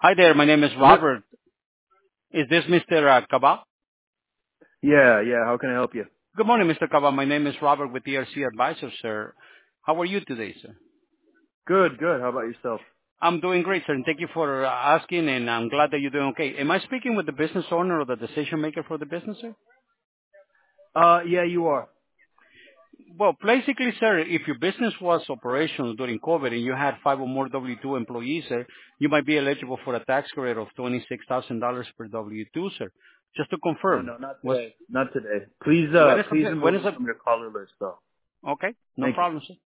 Hi there. My name is Hello? Robert. Is this Mr. Kaba? Yeah. How can I help you? Good morning, Mr. Kaba. My name is Robert with ERC Advisors, sir. How are you today, sir? Good. How about yourself? I'm doing great, sir, and thank you for asking, and I'm glad that you're doing okay. Am I speaking with the business owner or the decision maker for the business, sir? Yeah, you are. Well, basically, sir, if your business was operational during COVID and you had 5 or more W-2 employees, sir, you might be eligible for a tax credit of $26,000 per W-2, sir. Just to Oh, confirm, no, not was today. Not today. Please, when is please when remove is me a from your caller list, though. okay? No Thank you. problem, sir.